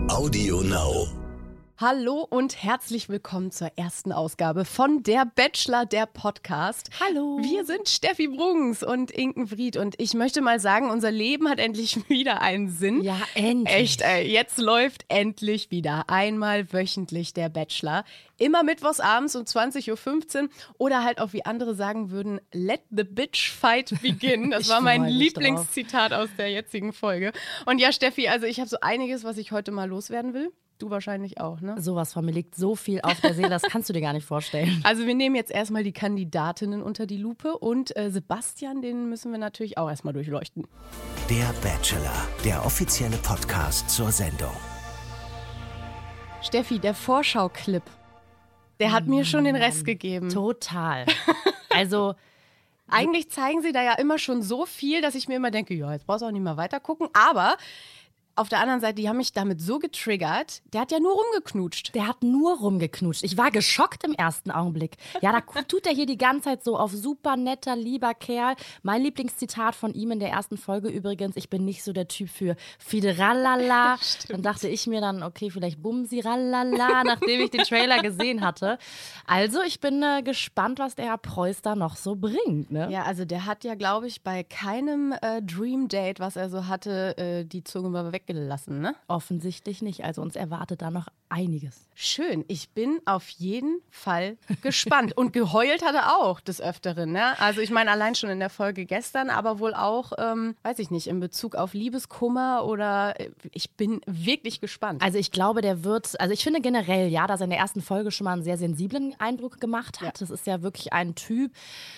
Audio Now. Hallo und herzlich willkommen zur ersten Ausgabe von Der Bachelor, der Podcast. Hallo. Wir sind Steffi Bruns und Inken Fried und ich möchte mal sagen, unser Leben hat endlich wieder einen Sinn. Ja, endlich. Echt, ey, jetzt läuft endlich wieder einmal wöchentlich Der Bachelor. Immer mittwochs abends um 20.15 Uhr oder halt auch, wie andere sagen würden, let the bitch fight begin. Das war mein Lieblingszitat aus der jetzigen Folge. Und ja, Steffi, also ich habe so einiges, was ich heute mal loswerden will. Du wahrscheinlich auch, ne? Sowas von mir liegt so viel auf der Seele, das kannst du dir gar nicht vorstellen. Also wir nehmen jetzt erstmal die Kandidatinnen unter die Lupe und Sebastian, den müssen wir natürlich auch erstmal durchleuchten. Der Bachelor, der offizielle Podcast zur Sendung. Steffi, der Vorschau-Clip, der hat mir schon den Rest gegeben. Total. Also Eigentlich zeigen sie da ja immer schon so viel, dass ich mir immer denke, ja, jetzt brauchst du auch nicht mehr weiter gucken, aber auf der anderen Seite, die haben mich damit so getriggert, der hat ja nur rumgeknutscht. der hat nur rumgeknutscht. Ich war geschockt im ersten Augenblick. Ja, da tut er hier die ganze Zeit so auf super netter, lieber Kerl. Mein Lieblingszitat von ihm in der ersten Folge übrigens, ich bin nicht so der Typ für Fideralala. Dann dachte ich mir dann, okay, vielleicht Bumsiralala, nachdem ich den Trailer gesehen hatte. Also ich bin gespannt, was der Herr Preuß da noch so bringt. Ne? Ja, also der hat ja, glaube ich, bei keinem Dream Date, was er so hatte, die Zunge mal weggelassen, ne? Offensichtlich nicht. Also uns erwartet da noch einiges. Schön, ich bin auf jeden Fall gespannt. Und geheult hat er auch des Öfteren, ne? Also ich meine, allein schon in der Folge gestern, aber wohl auch, weiß ich nicht, in Bezug auf Liebeskummer oder ich bin wirklich gespannt. Also ich glaube, ich finde generell, ja, dass er in der ersten Folge schon mal einen sehr sensiblen Eindruck gemacht hat. Ja. Das ist ja wirklich ein Typ,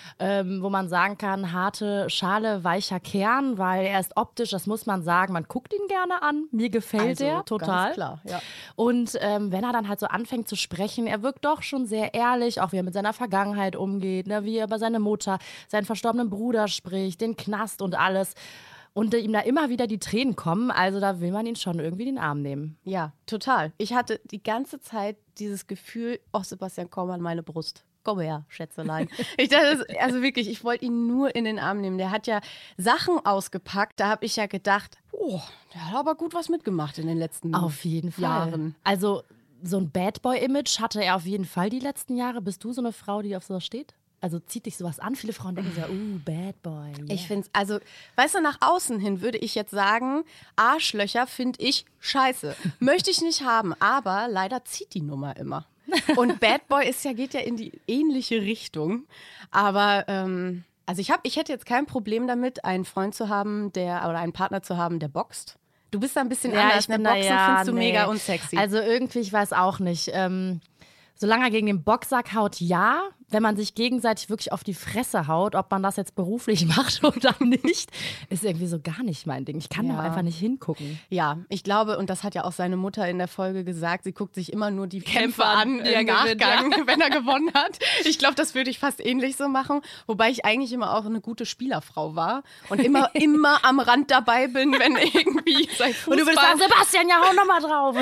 wo man sagen kann, harte Schale, weicher Kern, weil er ist optisch, das muss man sagen, man guckt ihn gerne an. Mir gefällt Also, er total. ganz klar, ja. Und wenn er dann halt so anfängt zu sprechen, er wirkt doch schon sehr ehrlich, auch wie er mit seiner Vergangenheit umgeht, ne, wie er über seine Mutter, seinen verstorbenen Bruder spricht, den Knast und alles. Und ihm da immer wieder die Tränen kommen, also da will man ihn schon irgendwie in den Arm nehmen. Ja, total. Ich hatte die ganze Zeit dieses Gefühl, oh Sebastian, komm an meine Brust. Komm her, Schätzelein. Ich dachte, also wirklich, ich wollte ihn nur in den Arm nehmen. Der hat ja Sachen ausgepackt, da habe ich ja gedacht, oh, der hat aber gut was mitgemacht in den letzten Auf jeden Fall. Jahren. Also so ein Bad Boy-Image hatte er auf jeden Fall die letzten Jahre. Bist du so eine Frau, die auf sowas steht? Also zieht dich sowas an? Viele Frauen denken so, Bad Boy. Yeah. Ich finde es, also, weißt du, nach außen hin würde ich jetzt sagen, Arschlöcher finde ich scheiße. Möchte ich nicht haben, aber leider zieht die Nummer immer. Und Bad Boy geht ja in die ähnliche Richtung. Aber also ich hätte jetzt kein Problem damit, einen Freund zu haben, oder einen Partner zu haben, der boxt. Du bist da ein bisschen anders. Ne? Boxen findest du mega unsexy. Also irgendwie, ich weiß auch nicht. Solange er gegen den Boxsack haut, ja. Wenn man sich gegenseitig wirklich auf die Fresse haut, ob man das jetzt beruflich macht oder nicht, ist irgendwie so gar nicht mein Ding. Ich kann Ja. doch einfach nicht hingucken. Ja, ich glaube, und das hat ja auch seine Mutter in der Folge gesagt, sie guckt sich immer nur die Kämpfe an die er im gewinnt, Nachgang, wenn er gewonnen hat. Ich glaube, das würde ich fast ähnlich so machen, wobei ich eigentlich immer auch eine gute Spielerfrau war und immer am Rand dabei bin, wenn irgendwie sein Fußball, Und du würdest sagen, Sebastian, ja, hau noch mal drauf.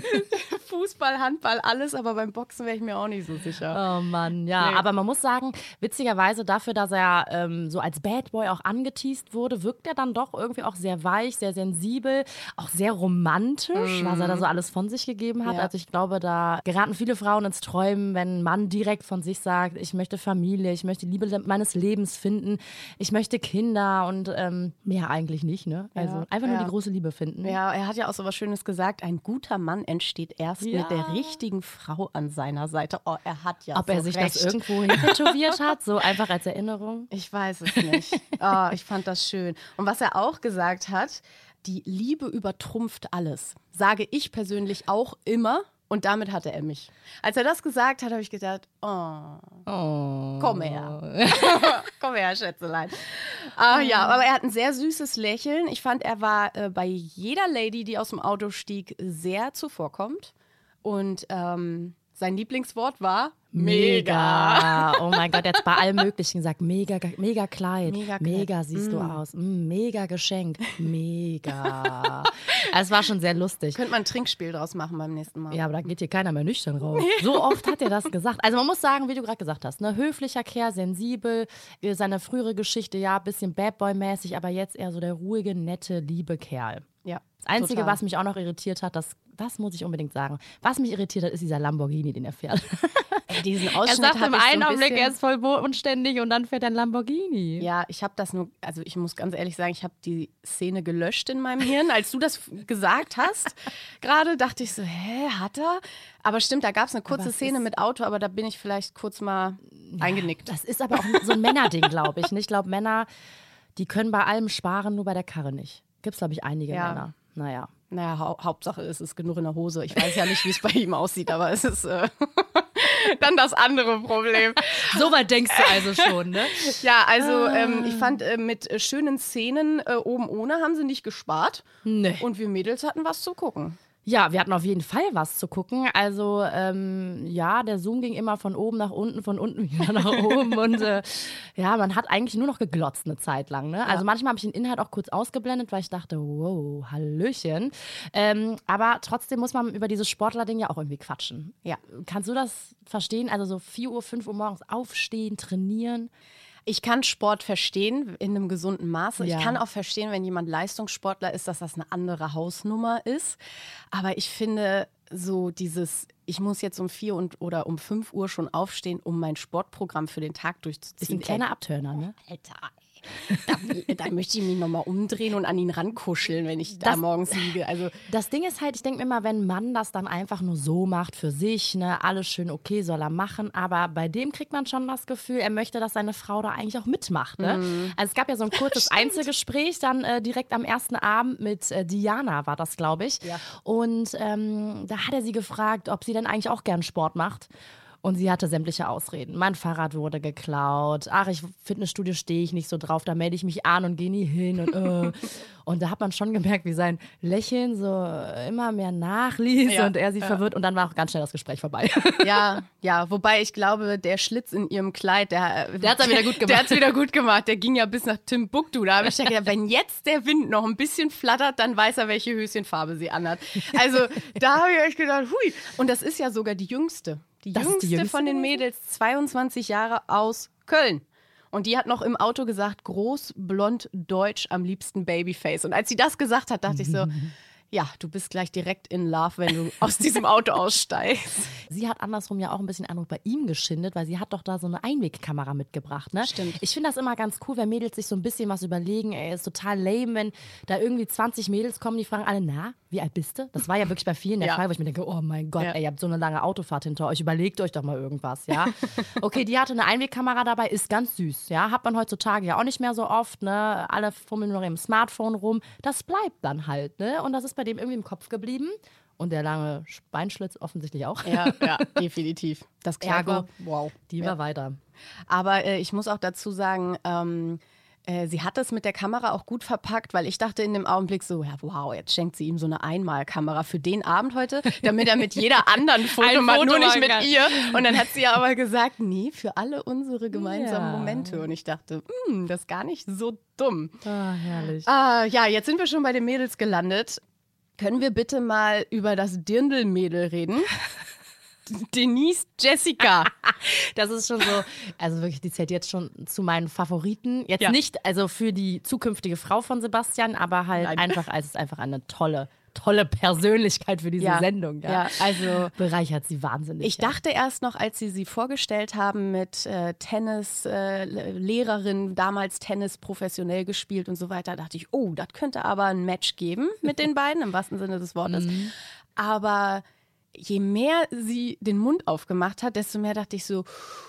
Fußball, Handball, alles, aber beim Boxen wäre ich mir auch nicht so sicher. Oh Mann, ja. Nee. Aber man muss sagen, witzigerweise dafür, dass er so als Bad Boy auch angeteast wurde, wirkt er dann doch irgendwie auch sehr weich, sehr sensibel, auch sehr romantisch, was er da so alles von sich gegeben hat. Ja. Also ich glaube, da geraten viele Frauen ins Träumen, wenn ein Mann direkt von sich sagt, ich möchte Familie, ich möchte die Liebe meines Lebens finden, ich möchte Kinder und mehr eigentlich nicht, ne? Also einfach nur die große Liebe finden. Ja, er hat ja auch so was Schönes gesagt, ein guter Mann entsteht erst mit der richtigen Frau an seiner Seite. Oh, er hat ja Ob so er sich recht. das irgendwo hintätowiert hat, so einfach als Erinnerung. Ich weiß es nicht. Oh, ich fand das schön. Und was er auch gesagt hat, die Liebe übertrumpft alles. Sage ich persönlich auch immer. Und damit hatte er mich. Als er das gesagt hat, habe ich gedacht, komm her. Komm her, Schätzelein. Ja, aber er hat ein sehr süßes Lächeln. Ich fand, er war bei jeder Lady, die aus dem Auto stieg, sehr zuvorkommend. Und sein Lieblingswort war mega. Oh mein Gott, jetzt bei allem Möglichen gesagt, mega, mega Kleid, Mega Kleid. mega siehst du aus, mega Geschenk, mega. Also es war schon sehr lustig. Könnte man ein Trinkspiel draus machen beim nächsten Mal. Ja, aber da geht hier keiner mehr nüchtern raus. So oft hat er das gesagt. Also man muss sagen, wie du gerade gesagt hast, ne, höflicher Kerl, sensibel, seine frühere Geschichte, ja, ein bisschen Bad Boy-mäßig, aber jetzt eher so der ruhige, nette, liebe Kerl. Ja. Das Einzige, total. was mich auch noch irritiert hat, das muss ich unbedingt sagen. Was mich irritiert hat, ist dieser Lamborghini, den er fährt. Diesen Er Ausschnitt sagt im hatte ich so einen ein Augenblick, bisschen- er ist voll bodenständig und dann fährt er ein Lamborghini. Ja, ich habe das nur, also ich muss ganz ehrlich sagen, ich habe die Szene gelöscht in meinem Hirn. Als du das gesagt hast, gerade dachte ich so, hat er? Aber stimmt, da gab es eine kurze es Szene ist- mit Auto, aber da bin ich vielleicht kurz mal eingenickt. Das ist aber auch so ein Männerding, glaube ich. Ich glaube, Männer, die können bei allem sparen, nur bei der Karre nicht. Gibt es, glaube ich, einige Ja. Männer. Naja. Naja, Hauptsache es ist genug in der Hose. Ich weiß ja nicht, wie es bei ihm aussieht, aber es ist dann das andere Problem. So weit denkst du also schon, ne? Ja, also ich fand, mit schönen Szenen oben ohne haben sie nicht gespart. Nee. Und wir Mädels hatten was zu gucken. Ja, wir hatten auf jeden Fall was zu gucken. Also, ja, der Zoom ging immer von oben nach unten, von unten wieder nach oben. Und ja, man hat eigentlich nur noch geglotzt eine Zeit lang. Ne? Also manchmal habe ich den Inhalt auch kurz ausgeblendet, weil ich dachte, wow, Hallöchen. Aber trotzdem muss man über dieses Sportler-Ding ja auch irgendwie quatschen. Ja. Kannst du das verstehen? Also so 4 Uhr, 5 Uhr morgens aufstehen, trainieren. Ich kann Sport verstehen in einem gesunden Maße. Ja. Ich kann auch verstehen, wenn jemand Leistungssportler ist, dass das eine andere Hausnummer ist. Aber ich finde so dieses, ich muss jetzt um 4 oder um 5 Uhr schon aufstehen, um mein Sportprogramm für den Tag Ist durchzuziehen. ein kleiner Abturner, ne? Alter, da möchte ich mich nochmal umdrehen und an ihn rankuscheln, wenn ich da Das- morgens liege. Also Das Ding ist halt, ich denke mir immer, wenn ein Mann das dann einfach nur so macht für sich, ne, alles schön okay, soll er machen, aber bei dem kriegt man schon das Gefühl, er möchte, dass seine Frau da eigentlich auch mitmacht. Ne? Also es gab ja so ein kurzes Einzelgespräch dann direkt am ersten Abend mit Diana, war das, glaube ich. Ja. Und da hat er sie gefragt, ob sie denn eigentlich auch gern Sport macht. Und sie hatte sämtliche Ausreden. Mein Fahrrad wurde geklaut. Ach, Fitnessstudio stehe ich nicht so drauf. Da melde ich mich an und gehe nie hin. Und da hat man schon gemerkt, wie sein Lächeln so immer mehr nachließ Ja, und er sie verwirrt. Und dann war auch ganz schnell das Gespräch vorbei. ja, wobei ich glaube, der Schlitz in ihrem Kleid, der hat's dann wieder gut gemacht. Der hat's wieder gut gemacht. Der ging ja bis nach Timbuktu. Da habe ich gedacht, wenn jetzt der Wind noch ein bisschen flattert, dann weiß er, welche Höschenfarbe sie anhat. Also da habe ich echt gedacht, hui. Und das ist ja sogar die Jüngste. Das ist die Jüngste von den gewesen? Mädels, 22 Jahre aus Köln. Und die hat noch im Auto gesagt, groß, blond, deutsch, am liebsten Babyface. Und als sie das gesagt hat, dachte ich so, ja, du bist gleich direkt in Love, wenn du aus diesem Auto aussteigst. Sie hat andersrum ja auch ein bisschen Eindruck bei ihm geschindet, weil sie hat doch da so eine Einwegkamera mitgebracht. Ne? Stimmt. Ich finde das immer ganz cool, wenn Mädels sich so ein bisschen was überlegen. Ey, ist total lame, wenn da irgendwie 20 Mädels kommen, die fragen alle, na, wie alt bist du? Das war ja wirklich bei vielen der Ja. Fall, wo ich mir denke, oh mein Gott, Ja. ey, ihr habt so eine lange Autofahrt hinter euch, überlegt euch doch mal irgendwas, ja? Okay, die hatte eine Einwegkamera dabei, ist ganz süß, ja? Hat man heutzutage ja auch nicht mehr so oft, ne? Alle fummeln nur im Smartphone rum. Das bleibt dann halt, ne? Und das ist bei dem irgendwie im Kopf geblieben. Und der lange Beinschlitz offensichtlich auch. Ja, definitiv. Das Kleid war, wow. Die war weiter. Aber ich muss auch dazu sagen, sie hat das mit der Kamera auch gut verpackt, weil ich dachte in dem Augenblick so, ja wow, jetzt schenkt sie ihm so eine Einmalkamera für den Abend heute, damit er mit jeder anderen Foto Ein macht, Foto nur nicht machen mit kann. ihr. Und dann hat sie ja aber gesagt, nee, für alle unsere gemeinsamen Ja. Momente. Und ich dachte, das ist gar nicht so dumm. Ah, herrlich. Ja, jetzt sind wir schon bei den Mädels gelandet. Können wir bitte mal über das Dirndl-Mädel reden? Denise Jessica. Das ist schon so, also wirklich, die zählt jetzt schon zu meinen Favoriten. Jetzt Ja. nicht also für die zukünftige Frau von Sebastian, aber halt Nein. einfach, es ist einfach eine tolle Persönlichkeit für diese Ja. Sendung. Ja, also bereichert sie wahnsinnig. ich dachte erst noch, als sie vorgestellt haben mit Tennis-Lehrerin, damals Tennis professionell gespielt und so weiter, dachte ich, oh, das könnte aber ein Match geben mit den beiden, im wahrsten Sinne des Wortes. Aber je mehr sie den Mund aufgemacht hat, desto mehr dachte ich so,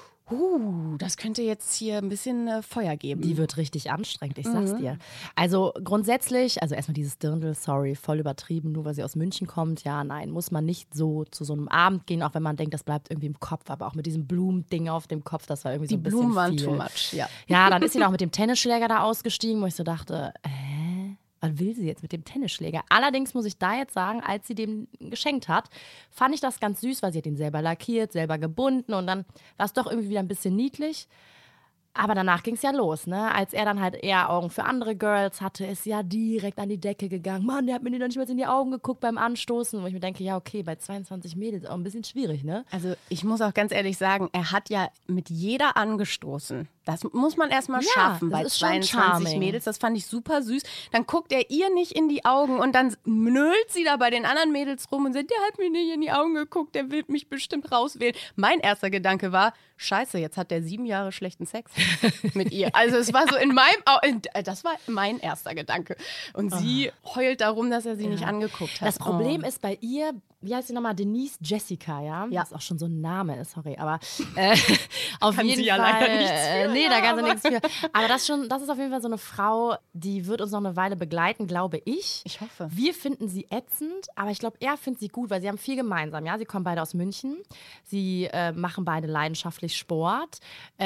das könnte jetzt hier ein bisschen Feuer geben. Die wird richtig anstrengend, ich sag's dir. Also grundsätzlich, also erstmal dieses Dirndl, sorry, voll übertrieben, nur weil sie aus München kommt. Ja, nein, muss man nicht so zu so einem Abend gehen, auch wenn man denkt, das bleibt irgendwie im Kopf. Aber auch mit diesem Blumending auf dem Kopf, das war irgendwie so Die ein bisschen Blumen waren viel. too much, ja. Ja, dann ist sie noch mit dem Tennisschläger da ausgestiegen, wo ich so dachte, was will sie jetzt mit dem Tennisschläger? Allerdings muss ich da jetzt sagen, als sie dem geschenkt hat, fand ich das ganz süß, weil sie hat ihn selber lackiert, selber gebunden und dann war es doch irgendwie wieder ein bisschen niedlich. Aber danach ging es ja los, ne? Als er dann halt eher Augen für andere Girls hatte, ist ja direkt an die Decke gegangen. Mann, der hat mir noch nicht mal in die Augen geguckt beim Anstoßen. Wo ich mir denke, ja okay, bei 22 Mädels auch ein bisschen schwierig, ne? Also ich muss auch ganz ehrlich sagen, er hat ja mit jeder angestoßen. Das muss man erstmal schaffen bei das ist schon 22 charming. Mädels. Das fand ich super süß. Dann guckt er ihr nicht in die Augen und dann nölt sie da bei den anderen Mädels rum und sagt, der hat mir nicht in die Augen geguckt, der will mich bestimmt rauswählen. Mein erster Gedanke war, scheiße, jetzt hat der 7 Jahre schlechten Sex mit ihr. Also es war so das war mein erster Gedanke. Und sie heult darum, dass er sie nicht angeguckt hat. Das Problem ist bei ihr, wie heißt sie nochmal, Denise Jessica, ja? Ja. Das ist auch schon so ein Name, sorry, aber auf Kann jeden sie ja Fall. leider nichts für, Nee, ja, da kann sie aber- nichts für. Aber das ist auf jeden Fall so eine Frau, die wird uns noch eine Weile begleiten, glaube ich. Ich hoffe. Wir finden sie ätzend, aber ich glaube, er findet sie gut, weil sie haben viel gemeinsam. Ja, sie kommen beide aus München. Sie machen beide leidenschaftlich Sport.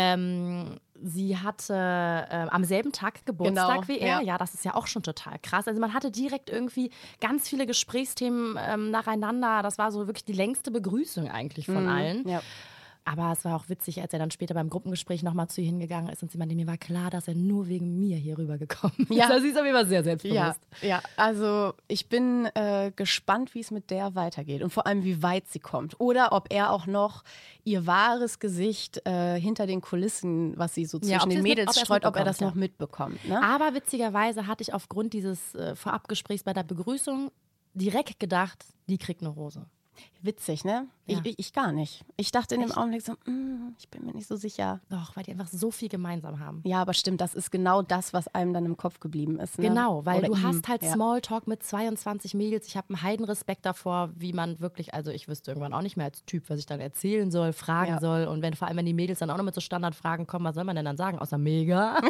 Sie hatte am selben Tag Geburtstag Genau, wie er. ja. Ja, das ist ja auch schon total krass. Also man hatte direkt irgendwie ganz viele Gesprächsthemen nacheinander. Das war so wirklich die längste Begrüßung eigentlich von allen. Ja. Aber es war auch witzig, als er dann später beim Gruppengespräch nochmal zu ihr hingegangen ist und sie meinte, mir war klar, dass er nur wegen mir hier rübergekommen ist. Ja. Also sie ist auf jeden Fall sehr Ja, selbstbewusst. ja, also ich bin gespannt, wie es mit der weitergeht und vor allem, wie weit sie kommt. Oder ob er auch noch ihr wahres Gesicht hinter den Kulissen, was sie so Ja, ob zwischen sie den es Mädels ob er es streut, ob er das mitbekommt, noch mitbekommt. Ne? Aber witzigerweise hatte ich aufgrund dieses Vorabgesprächs bei der Begrüßung direkt gedacht, die kriegt eine Rose. Witzig, ne? Ja. Ich gar nicht. Ich dachte in dem Echt? Augenblick so, ich bin mir nicht so sicher. Doch, weil die einfach so viel gemeinsam haben. Ja, aber stimmt, das ist genau das, was einem dann im Kopf geblieben ist. Ne? Genau, weil Oder du ihm. hast halt Ja. Smalltalk mit 22 Mädels. Ich habe einen Heidenrespekt davor, wie man wirklich, also ich wüsste irgendwann auch nicht mehr als Typ, was ich dann erzählen soll, fragen Ja. soll. Und vor allem, wenn die Mädels dann auch noch mit so Standardfragen kommen, was soll man denn dann sagen? Außer mega.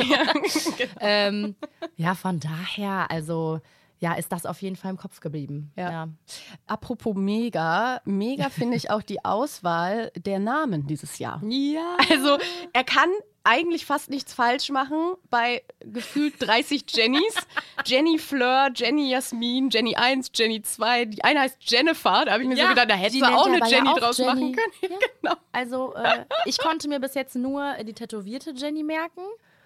Ja, von daher, also ja, ist das auf jeden Fall im Kopf geblieben. Ja. Apropos Mega finde ich auch die Auswahl der Namen dieses Jahr. Ja. Also er kann eigentlich fast nichts falsch machen bei gefühlt 30 Jennys. Jenny Fleur, Jenny Jasmin, Jenny 1, Jenny 2. Die eine heißt Jennifer. Da habe ich mir so Ja, gedacht, da hättest die du auch nennt eine aber ja Jenny auch draus Jenny. machen können. Ja. Genau. Also ich konnte mir bis jetzt nur die tätowierte Jenny merken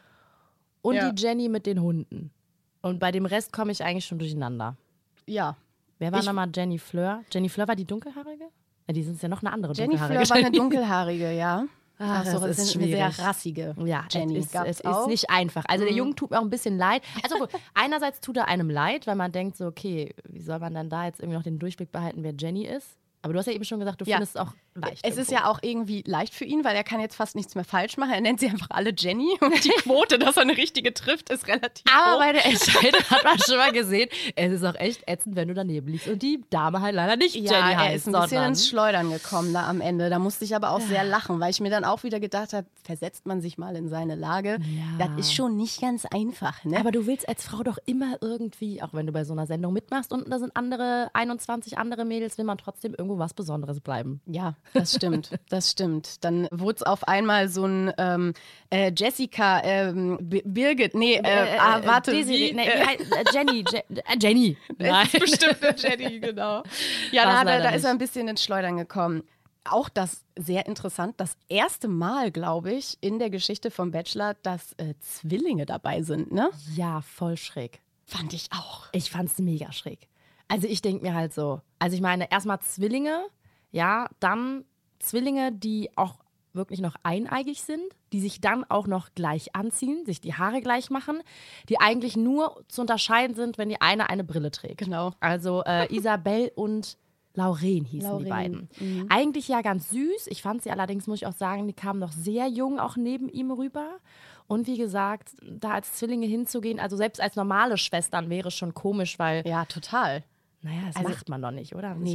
und Ja. die Jenny mit den Hunden. Und bei dem Rest komme ich eigentlich schon durcheinander. Ja. Wer war Ich- nochmal Jenny Fleur? Jenny Fleur war die dunkelhaarige? Ja, die sind ja noch eine andere Jenny dunkelhaarige. Fleur war eine dunkelhaarige, ja. Ah, so, das ist ist eine sehr schwierig. rassige Ja, Jenny. es Gab's ist auch? nicht einfach. Also der Junge tut mir auch ein bisschen leid. Also gut, einerseits tut er einem leid, weil man denkt so, okay, wie soll man dann da jetzt irgendwie noch den Durchblick behalten, wer Jenny ist? Aber du hast ja eben schon gesagt, du Ja. findest es auch leicht. Es ist irgendwo. ja auch irgendwie leicht für ihn, weil er kann jetzt fast nichts mehr falsch machen. Er nennt sie einfach alle Jenny und die Quote, dass er eine richtige trifft, ist relativ Aber hoch. bei der Entscheidung hat man schon mal gesehen, es ist auch echt ätzend, wenn du daneben liegst und die Dame halt leider nicht Ja, Jenny er heißt, ist ein bisschen sondern ins Schleudern gekommen da am Ende. Da musste ich aber auch sehr lachen, weil ich mir dann auch wieder gedacht habe, versetzt man sich mal in seine Lage. Ja. Das ist schon nicht ganz einfach, ne? Aber du willst als Frau doch immer irgendwie, auch wenn du bei so einer Sendung mitmachst und da sind 21 andere Mädels, will man trotzdem irgendwo was Besonderes bleiben. Ja, das stimmt, das stimmt. Dann wurde es auf einmal so ein Jessica, Birgit, warte, Desiree, wie? nee, wie heißt, Jenny. Jenny. Nein. Es ist bestimmt eine Jenny, genau. Ja, War's da leider ist er ein nicht. bisschen ins Schleudern gekommen. Auch das sehr interessant, das erste Mal, glaube ich, in der Geschichte vom Bachelor, dass Zwillinge dabei sind, ne? Ja, voll schräg. Fand ich auch. Ich fand's mega schräg. Also ich denke mir halt so, also ich meine, erstmal Zwillinge, ja, dann Zwillinge, die auch wirklich noch eineigig sind, die sich dann auch noch gleich anziehen, sich die Haare gleich machen, die eigentlich nur zu unterscheiden sind, wenn die eine Brille trägt. Genau. Also Isabel und Lauren hießen die Lauren, beiden. Eigentlich ja ganz süß. Ich fand sie allerdings, muss ich auch sagen, die kamen noch sehr jung auch neben ihm rüber. Und wie gesagt, da als Zwillinge hinzugehen, also selbst als normale Schwestern wäre schon komisch, weil, Ja, total. naja, das Also- macht man doch nicht, oder? Nee. Sich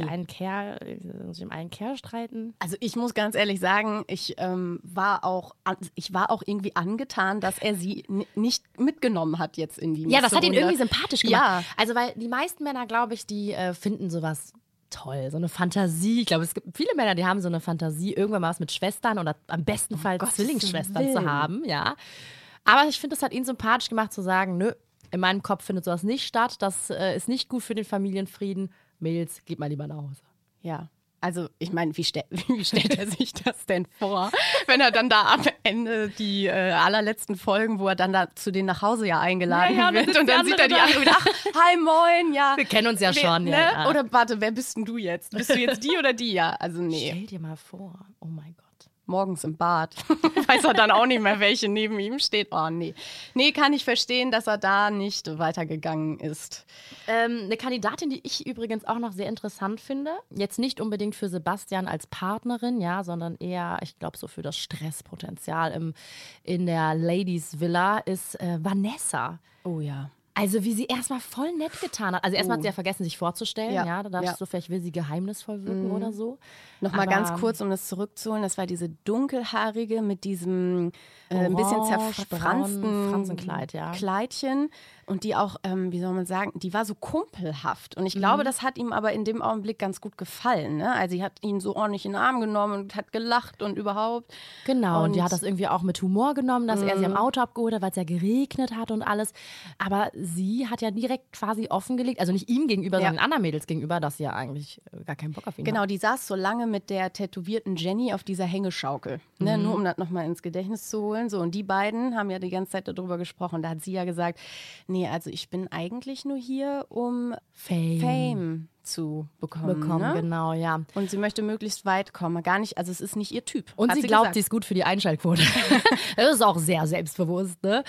um einen Kerl streiten. Also ich muss ganz ehrlich sagen, ich war auch irgendwie angetan, dass er sie nicht mitgenommen hat jetzt in die Ja, das hat ihn nächste irgendwie Runde. sympathisch gemacht. Ja. Also, weil die meisten Männer, glaube ich, die finden sowas toll, so eine Fantasie. Ich glaube, es gibt viele Männer, die haben so eine Fantasie, irgendwann mal was mit Schwestern oder am besten Fall Gottes Zwillingsschwestern zu Willen. haben, ja. Aber ich finde, es hat ihn sympathisch gemacht zu sagen, nö, in meinem Kopf findet sowas nicht statt, das ist nicht gut für den Familienfrieden. Mädels, geht mal lieber nach Hause. Ja. Also ich meine, wie stellt er sich das denn vor, wenn er dann da am Ende die allerletzten Folgen, wo er dann da zu denen nach Hause eingeladen wird und dann sieht er die andere wieder, ach, hi, moin, ja. Wir kennen uns ja schon, ne? ja. Oder warte, wer bist denn du jetzt? Bist du jetzt die oder die? Ja, also nee. Stell dir mal vor, oh mein Gott. Morgens im Bad. Weiß er dann auch nicht mehr, welche neben ihm steht. Oh, nee. Nee, kann ich verstehen, dass er da nicht weitergegangen ist. Eine Kandidatin, die ich übrigens auch noch sehr interessant finde, jetzt nicht unbedingt für Sebastian als Partnerin, ja, sondern eher, ich glaube, so für das Stresspotenzial in der Ladies Villa, ist Vanessa. Oh ja. Also wie sie erstmal voll nett getan hat. Also erstmal hat sie ja vergessen, sich vorzustellen. Ja, da dachte ich so, vielleicht will sie geheimnisvoll wirken oder so. Nochmal ganz kurz, um das zurückzuholen. Das war diese dunkelhaarige mit diesem ein bisschen zerfransten Fransenkleid, ja. Kleidchen. Und die auch, wie soll man sagen, die war so kumpelhaft. Und ich glaube, das hat ihm aber in dem Augenblick ganz gut gefallen. Ne? Also sie hat ihn so ordentlich in den Arm genommen und hat gelacht und überhaupt. Genau, und die hat das irgendwie auch mit Humor genommen, dass er sie am Auto abgeholt hat, weil es ja geregnet hat und alles. Aber sie hat ja direkt quasi offengelegt, also nicht ihm gegenüber, sondern den anderen Mädels gegenüber, dass sie ja eigentlich gar keinen Bock auf ihn hat. Genau, die saß so lange mit der tätowierten Jenny auf dieser Hängeschaukel. Ne? Nur um das nochmal ins Gedächtnis zu holen. So, und die beiden haben ja die ganze Zeit darüber gesprochen. Da hat sie ja gesagt, nee, also ich bin eigentlich nur hier, um Fame zu bekommen. Ne? Genau, ja. Und sie möchte möglichst weit kommen. Gar nicht, also es ist nicht ihr Typ. Und sie glaubt, sie ist gut für die Einschaltquote. Das ist auch sehr selbstbewusst, ne?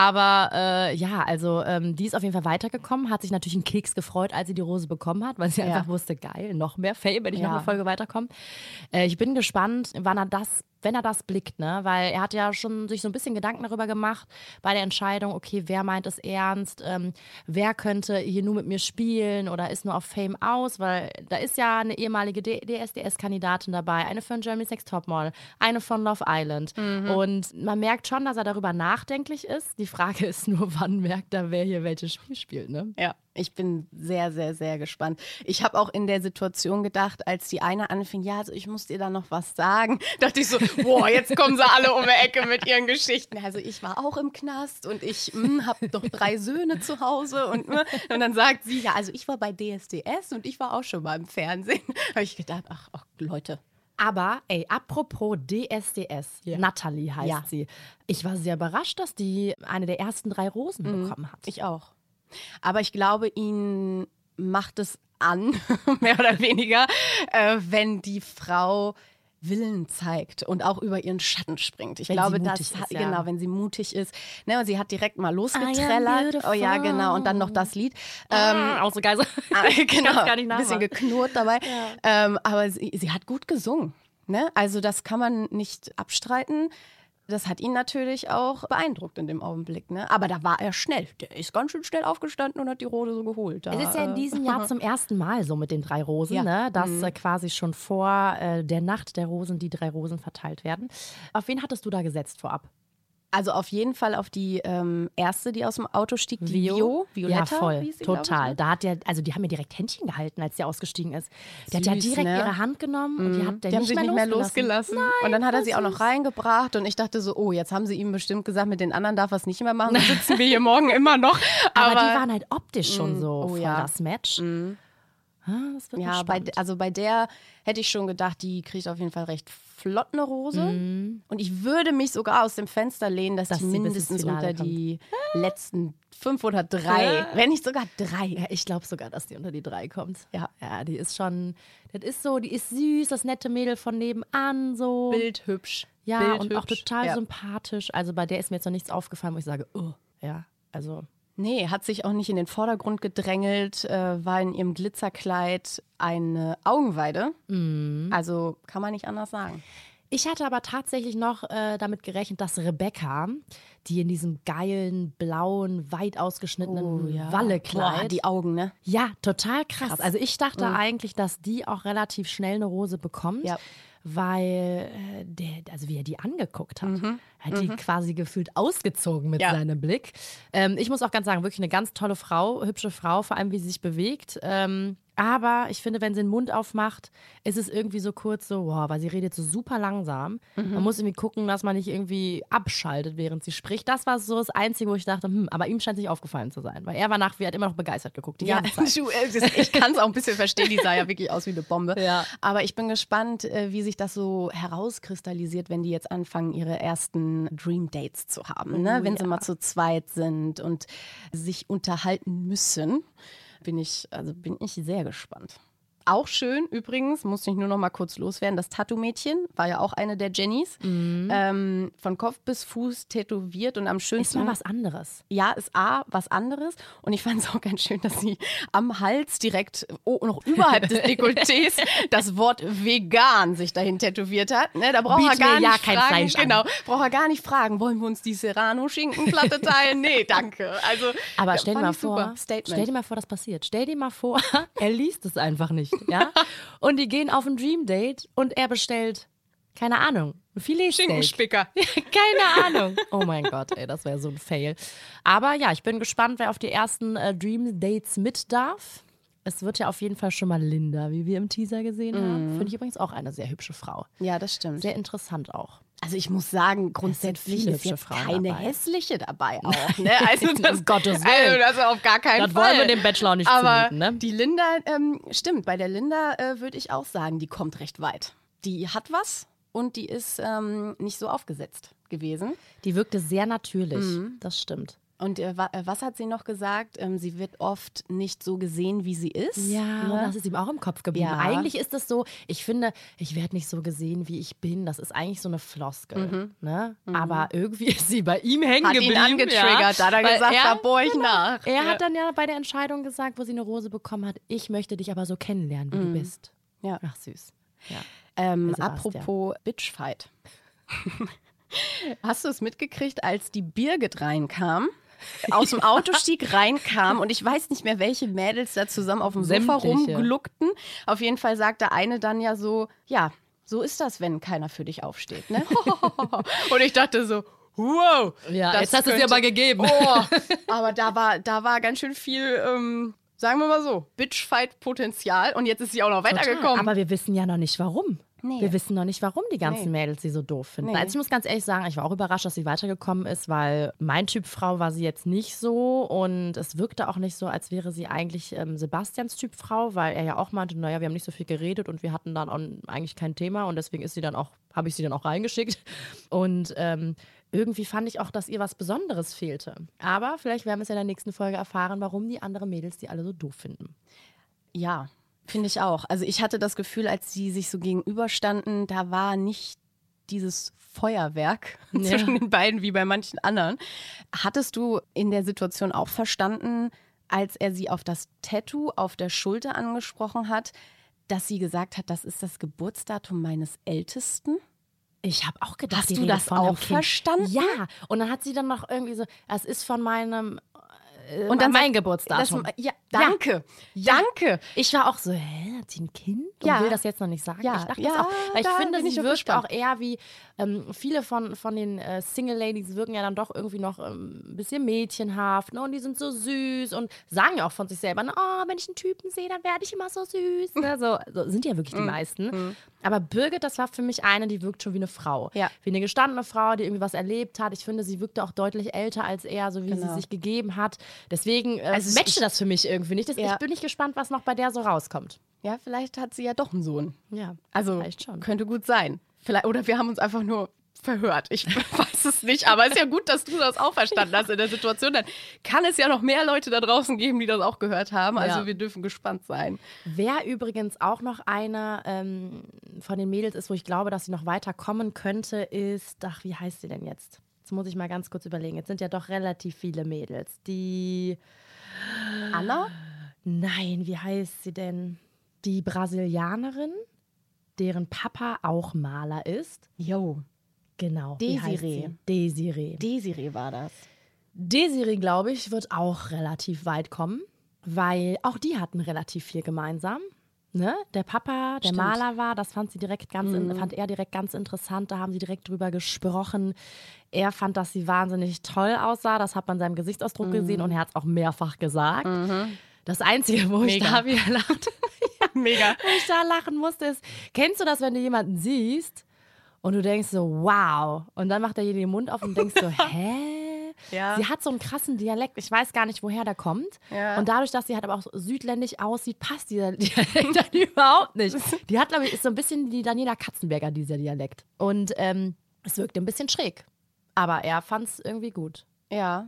Aber ja, also die ist auf jeden Fall weitergekommen, hat sich natürlich einen Keks gefreut, als sie die Rose bekommen hat, weil sie einfach wusste, geil, noch mehr Fame, wenn ich noch eine Folge weiterkomme. Ich bin gespannt, wenn er das blickt, ne? Weil er hat ja schon sich so ein bisschen Gedanken darüber gemacht bei der Entscheidung, okay, wer meint es ernst, wer könnte hier nur mit mir spielen oder ist nur auf Fame aus, weil da ist ja eine ehemalige DSDS-Kandidatin dabei, eine von Germany's Next Topmodel, eine von Love Island und man merkt schon, dass er darüber nachdenklich ist. Die Frage ist nur, wann merkt er, wer hier welches Spiel spielt, ne? Ja. Ich bin sehr, sehr, sehr gespannt. Ich habe auch in der Situation gedacht, als die eine anfing, ja, also ich muss dir da noch was sagen, dachte ich so, boah, jetzt kommen sie alle um die Ecke mit ihren Geschichten. Also ich war auch im Knast und ich habe doch 3 Söhne zu Hause und dann sagt sie, ja, also ich war bei DSDS und ich war auch schon mal im Fernsehen. Da habe ich gedacht, ach Leute. Aber, ey, apropos DSDS, Natalie heißt sie. Ich war sehr überrascht, dass die eine der ersten 3 Rosen bekommen hat. Ich auch. Aber ich glaube, ihn macht es an, mehr oder weniger, wenn die Frau Willen zeigt und auch über ihren Schatten springt. Ich glaube, genau, wenn sie mutig ist. Ne, und sie hat direkt mal losgetrellert. Oh ja, genau. Und dann noch das Lied. Auch so geil. Genau, gar nicht ein bisschen geknurrt dabei. Ja. Aber sie hat gut gesungen. Ne? Also das kann man nicht abstreiten. Das hat ihn natürlich auch beeindruckt in dem Augenblick. Ne? Aber da war er schnell. Der ist ganz schön schnell aufgestanden und hat die Rose so geholt. Es ist ja in diesem Jahr zum ersten Mal so mit den 3 Rosen, ne? Dass quasi schon vor der Nacht der Rosen die 3 Rosen verteilt werden. Auf wen hattest du da gesetzt vorab? Also auf jeden Fall auf die erste, die aus dem Auto stieg, die Violetta. Ja, voll, sie, total. Da hat also die haben mir direkt Händchen gehalten, als sie ausgestiegen ist. Die hat ja direkt ihre Hand genommen und die hat die haben sich nicht mehr losgelassen. Nein, und dann hat er sie auch noch reingebracht und ich dachte so, oh, jetzt haben sie ihm bestimmt gesagt, mit den anderen darf er es nicht mehr machen, dann sitzen wir hier morgen immer noch. Aber die waren halt optisch schon so voll das Match. Das wird bei der hätte ich schon gedacht, die kriegt auf jeden Fall recht flott eine Rose. Und ich würde mich sogar aus dem Fenster lehnen, dass die mindestens unter die letzten 5 oder 3, wenn nicht sogar 3. Ja, ich glaube sogar, dass die unter die 3 kommt. Ja, die ist schon, die ist süß, das nette Mädel von nebenan, so. Bildhübsch. Ja, und auch total sympathisch. Also bei der ist mir jetzt noch nichts aufgefallen, wo ich sage, oh, ja, also... Nee, hat sich auch nicht in den Vordergrund gedrängelt, war in ihrem Glitzerkleid eine Augenweide. Also kann man nicht anders sagen. Ich hatte aber tatsächlich noch damit gerechnet, dass Rebecca, die in diesem geilen, blauen, weit ausgeschnittenen Wallekleid. Boah, die Augen, ne? Ja, total krass. Also ich dachte eigentlich, dass die auch relativ schnell eine Rose bekommt. Ja. Weil wie er die angeguckt hat, hat die quasi gefühlt ausgezogen mit seinem Blick. Ich muss auch ganz sagen, wirklich eine ganz tolle Frau, hübsche Frau, vor allem wie sie sich bewegt. Aber ich finde, wenn sie den Mund aufmacht, ist es irgendwie so kurz so, wow, weil sie redet so super langsam. Man muss irgendwie gucken, dass man nicht irgendwie abschaltet, während sie spricht. Das war so das Einzige, wo ich dachte, aber ihm scheint es nicht aufgefallen zu sein. Weil er war hat immer noch begeistert geguckt. Die ganze Zeit. Ich kann es auch ein bisschen verstehen, die sah ja wirklich aus wie eine Bombe. Ja. Aber ich bin gespannt, wie sich das so herauskristallisiert, wenn die jetzt anfangen, ihre ersten Dream Dates zu haben. Ne? Wenn sie mal zu zweit sind und sich unterhalten müssen. Bin ich sehr gespannt. Auch schön übrigens, musste ich nur noch mal kurz loswerden, das Tattoo-Mädchen war ja auch eine der Jennys. Von Kopf bis Fuß tätowiert und am schönsten... Ist mal was anderes. Ja, ist was anderes. Und ich fand es auch ganz schön, dass sie am Hals direkt, noch überhalb des Dekolletés, das Wort vegan sich dahin tätowiert hat. Ne, da braucht er gar nicht kein fragen. Fleisch Genau, braucht er gar nicht fragen, wollen wir uns die Serrano-Schinkenplatte teilen? Nee, danke. Also, aber ja, stell dir mal vor, das passiert. Stell dir mal vor, er liest es einfach nicht. Ja? Und die gehen auf ein Dream Date und er bestellt, keine Ahnung, ein Filetsteak. Schinkenspicker. Keine Ahnung. Oh mein Gott, ey, das wäre so ein Fail. Aber ja, ich bin gespannt, wer auf die ersten Dream Dates mit darf. Es wird ja auf jeden Fall schon mal Linda, wie wir im Teaser gesehen haben. Finde ich übrigens auch eine sehr hübsche Frau. Ja, das stimmt. Sehr interessant auch. Also ich muss sagen, grundsätzlich ist jetzt keine hässliche dabei auch. Ne? Also um Gottes Willen. Also das auf gar keinen Das Fall. wollen wir dem Bachelor nicht Aber zumuten, ne? die Linda, stimmt, bei der Linda würde ich auch sagen, die kommt recht weit. Die hat was und die ist nicht so aufgesetzt gewesen. Die wirkte sehr natürlich, das stimmt. Und was hat sie noch gesagt? Sie wird oft nicht so gesehen, wie sie ist. Ja, ne? das ist ihm auch im Kopf geblieben. Ja. Eigentlich ist es so, ich finde, ich werde nicht so gesehen, wie ich bin. Das ist eigentlich so eine Floskel. Ne? Aber irgendwie ist sie bei ihm hängen Hat geblieben. ihn angetriggert, da hat er gesagt, da bohr ich nach. Er hat dann ja bei der Entscheidung gesagt, wo sie eine Rose bekommen hat, ich möchte dich aber so kennenlernen, wie du bist. Ja. Ach, süß. Ja. Apropos Bitchfight. Hast du es mitgekriegt, als die Birgit reinkam? Aus dem Autostieg reinkam und ich weiß nicht mehr, welche Mädels da zusammen auf dem Sofa rumgluckten. Auf jeden Fall sagte eine dann ja so, ja, so ist das, wenn keiner für dich aufsteht. Ne? Und ich dachte so, wow. Ja, jetzt hast du es dir aber gegeben. Oh, aber da war ganz schön viel, sagen wir mal so, Bitchfight-Potenzial und jetzt ist sie auch noch weitergekommen. Aber wir wissen ja noch nicht, warum. Nee. Wir wissen noch nicht, warum die ganzen Mädels sie so doof finden. Nee. Also ich muss ganz ehrlich sagen, ich war auch überrascht, dass sie weitergekommen ist, weil mein Typ Frau war sie jetzt nicht so und es wirkte auch nicht so, als wäre sie eigentlich Sebastians Typ Frau, weil er ja auch meinte, naja, wir haben nicht so viel geredet und wir hatten dann auch eigentlich kein Thema und deswegen habe ich sie dann auch reingeschickt. Und irgendwie fand ich auch, dass ihr was Besonderes fehlte. Aber vielleicht werden wir es ja in der nächsten Folge erfahren, warum die anderen Mädels die alle so doof finden. Ja, finde ich auch. Also ich hatte das Gefühl, als sie sich so gegenüberstanden, da war nicht dieses Feuerwerk zwischen den beiden wie bei manchen anderen. Hattest du in der Situation auch verstanden, als er sie auf das Tattoo auf der Schulter angesprochen hat, dass sie gesagt hat, das ist das Geburtsdatum meines Ältesten? Ich habe auch gedacht, hast du das auch verstanden? Ja, und dann hat sie dann noch irgendwie so, es ist von meinem und dann mein Geburtsdatum. Danke. Ich war auch so, hat sie ein Kind und will das jetzt noch nicht sagen? Ja. Ich dachte das auch, weil ich finde, sie wirkt gespannt. auch eher wie, viele von den Single-Ladies wirken ja dann doch irgendwie noch ein bisschen mädchenhaft, ne? Und die sind so süß und sagen ja auch von sich selber, oh, wenn ich einen Typen sehe, dann werde ich immer so süß. Ne? So sind ja wirklich die meisten. Aber Birgit, das war für mich eine, die wirkt schon wie eine Frau. Ja. Wie eine gestandene Frau, die irgendwie was erlebt hat. Ich finde, sie wirkte auch deutlich älter als er, so wie sie sich gegeben hat. Deswegen matchte das für mich irgendwie nicht. Ich bin nicht gespannt, was noch bei der so rauskommt. Ja, vielleicht hat sie ja doch einen Sohn. Ja, also vielleicht schon. Könnte gut sein. Vielleicht, oder wir haben uns einfach nur verhört. Ich weiß es nicht, aber es ist ja gut, dass du das auch verstanden hast in der Situation. Dann kann es ja noch mehr Leute da draußen geben, die das auch gehört haben. Also wir dürfen gespannt sein. Wer übrigens auch noch eine von den Mädels ist, wo ich glaube, dass sie noch weiter kommen könnte, ist, wie heißt sie denn jetzt? Jetzt muss ich mal ganz kurz überlegen. Jetzt sind ja doch relativ viele Mädels. Die Anna? Nein, wie heißt sie denn? Die Brasilianerin, deren Papa auch Maler ist. Jo. Genau. Desiree. Desiree war das. Desiree, glaube ich, wird auch relativ weit kommen, weil auch die hatten relativ viel gemeinsam. Ne? Der Papa, der Maler war, das fand er direkt ganz interessant. Da haben sie direkt drüber gesprochen. Er fand, dass sie wahnsinnig toll aussah. Das hat man seinem Gesichtsausdruck gesehen und er hat es auch mehrfach gesagt. Das Einzige, wo ich da wieder lachte, Mega. wo ich da lachen musste, ist, kennst du das, wenn du jemanden siehst und du denkst so, wow, und dann macht derjenige den Mund auf und denkst so, hä? Ja. Sie hat so einen krassen Dialekt, ich weiß gar nicht, woher der kommt. Ja. Und dadurch, dass sie halt aber auch so südländisch aussieht, passt dieser Dialekt dann überhaupt nicht. Die hat, glaube ich, ist so ein bisschen die Daniela Katzenberger, dieser Dialekt. Und es wirkt ein bisschen schräg. Aber er fand es irgendwie gut. Ja,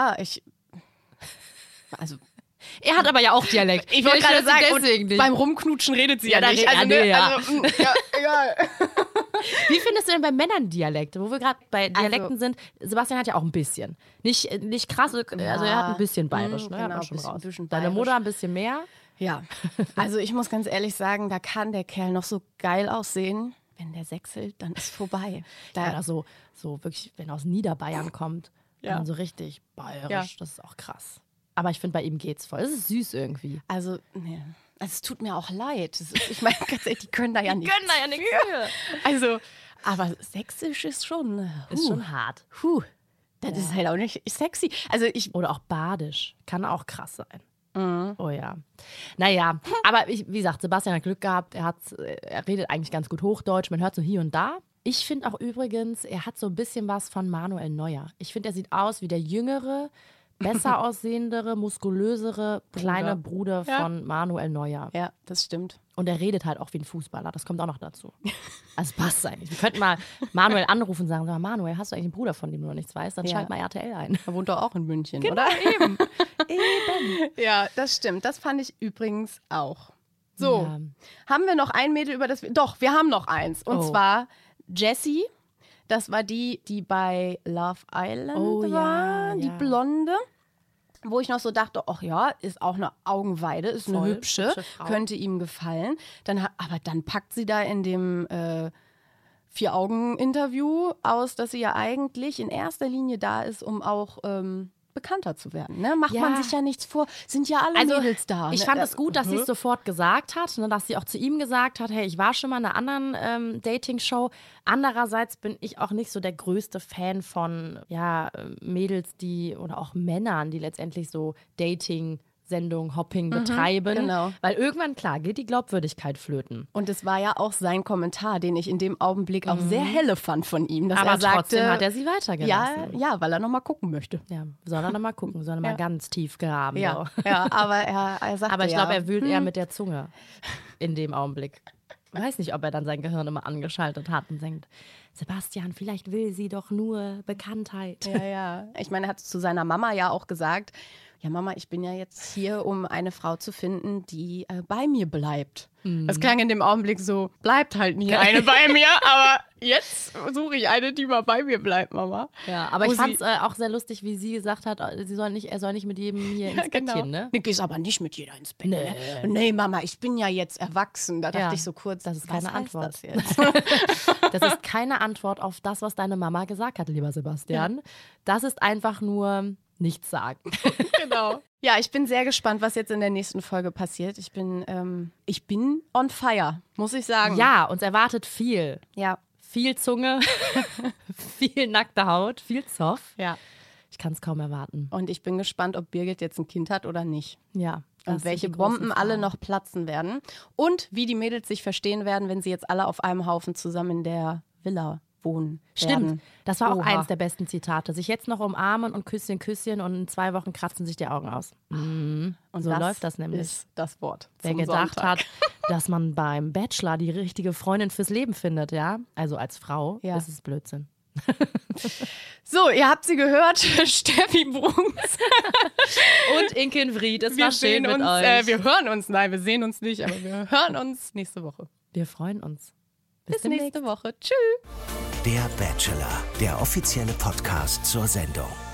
also Er hat aber ja auch Dialekt. ich wollte gerade sagen, deswegen nicht. beim Rumknutschen redet sie ja, da nicht. redet- Also, nee, ja. also, ja, egal. Wie findest du denn bei Männern Dialekte? Wo wir gerade bei Dialekten sind, Sebastian hat ja auch ein bisschen. Nicht krass, also er hat ein bisschen bayerisch. Ne? Hat man schon raus. bisschen Deine bayerisch. Mutter ein bisschen mehr. Ja, also ich muss ganz ehrlich sagen, da kann der Kerl noch so geil aussehen. Wenn der sächselt, dann ist vorbei. Oder so wirklich, wenn er aus Niederbayern kommt. Ja. Dann so richtig bayerisch. Ja. Das ist auch krass. Aber ich finde, bei ihm geht's voll. Es ist süß irgendwie. Also, nee. Also es tut mir auch leid. Ich meine, ganz ehrlich, die können da ja nichts. nichts Also, aber sächsisch ist schon. Ist schon hart. Das ist halt auch nicht sexy. Also Oder auch badisch. Kann auch krass sein. Oh ja. Naja, aber wie gesagt, Sebastian hat Glück gehabt. Er redet eigentlich ganz gut Hochdeutsch. Man hört so hier und da. Ich finde auch übrigens, er hat so ein bisschen was von Manuel Neuer. Ich finde, er sieht aus wie der jüngere, besser aussehendere, muskulösere, kleine Bruder von Manuel Neuer. Ja, das stimmt. Und er redet halt auch wie ein Fußballer. Das kommt auch noch dazu. Also es passt eigentlich. Wir könnten mal Manuel anrufen und sagen, sag mal, Manuel, hast du eigentlich einen Bruder, von dem du noch nichts weißt? Dann schalt mal RTL ein. Er wohnt doch auch in München, Genau, oder? eben. Ja, das stimmt. Das fand ich übrigens auch. So, Ja. haben wir noch ein Mädel, über das wir... Doch, wir haben noch eins. Und Oh. zwar Jessie. Das war die bei Love Island Oh, war. ja, Die ja. Blonde. Wo ich noch so dachte, ach ja, ist auch eine Augenweide, ist eine Voll, hübsche, hübsche Frau. könnte ihm gefallen. Aber dann packt sie da in dem 4-Augen-Interview aus, dass sie ja eigentlich in erster Linie da ist, um auch bekannter zu werden. Ne? Macht Ja. man sich ja nichts vor, sind ja alle Mädels da. Ich ne? fand es gut, dass sie es sofort gesagt hat, ne, dass sie auch zu ihm gesagt hat, hey, ich war schon mal in einer anderen Dating-Show. Andererseits bin ich auch nicht so der größte Fan von Mädels, oder auch Männern, die letztendlich so Dating-Sendung, Hopping betreiben. genau. Weil irgendwann, klar, geht die Glaubwürdigkeit flöten. Und es war ja auch sein Kommentar, den ich in dem Augenblick auch sehr helle fand von ihm, dass Aber er sagte, trotzdem hat er sie weitergelassen. ja, weil er noch mal gucken möchte. Ja, soll er noch mal gucken, soll er mal ganz tief graben. Ja, So. ja, aber er sagte Aber ich glaube, ja, er wühlt eher mit der Zunge in dem Augenblick. Ich weiß nicht, ob er dann sein Gehirn immer angeschaltet hat und denkt, Sebastian, vielleicht will sie doch nur Bekanntheit. Ja. Ich meine, er hat zu seiner Mama ja auch gesagt, ja Mama, ich bin ja jetzt hier, um eine Frau zu finden, die bei mir bleibt. Das klang in dem Augenblick so, bleibt halt nie eine bei mir, aber jetzt suche ich eine, die mal bei mir bleibt, Mama. Ja, aber Wo ich fand es sie- auch sehr lustig, wie sie gesagt hat, er soll nicht mit jedem hier ins Bettchen, ne? Du gehst aber nicht mit jeder ins Bett. Ne? Nee, Mama, ich bin ja jetzt erwachsen. Da dachte Ja, ich so kurz, das ist was keine heißt Antwort. das jetzt? Das ist keine Antwort auf das, was deine Mama gesagt hat, lieber Sebastian. Das ist einfach nur nichts sagen. Genau. Ja, ich bin sehr gespannt, was jetzt in der nächsten Folge passiert. Ich bin on fire, muss ich sagen. Ja, uns erwartet viel. Ja. Viel Zunge, viel nackte Haut, viel Zoff. Ja. Ich kann es kaum erwarten. Und ich bin gespannt, ob Birgit jetzt ein Kind hat oder nicht. Ja. das Und ist welche die große Bomben Frage. alle noch platzen werden. Und wie die Mädels sich verstehen werden, wenn sie jetzt alle auf einem Haufen zusammen in der Villa wohnen. Stimmt, werden. das war auch Oha. eins der besten Zitate. Sich jetzt noch umarmen und Küsschen und in 2 Wochen kratzen sich die Augen aus. Und so läuft das nämlich. Ist das Wort. Wer zum gedacht Sonntag. hat, dass man beim Bachelor die richtige Freundin fürs Leben findet, ja, also als Frau, Ja. das ist Blödsinn. So, ihr habt sie gehört, Steffi Bruns. Und Inken Vried, es Wir sehen uns, wir hören uns, nein, wir sehen uns nicht, aber wir hören uns nächste Woche. Wir freuen uns. Bis nächste Woche. Tschüss. Der Bachelor, der offizielle Podcast zur Sendung.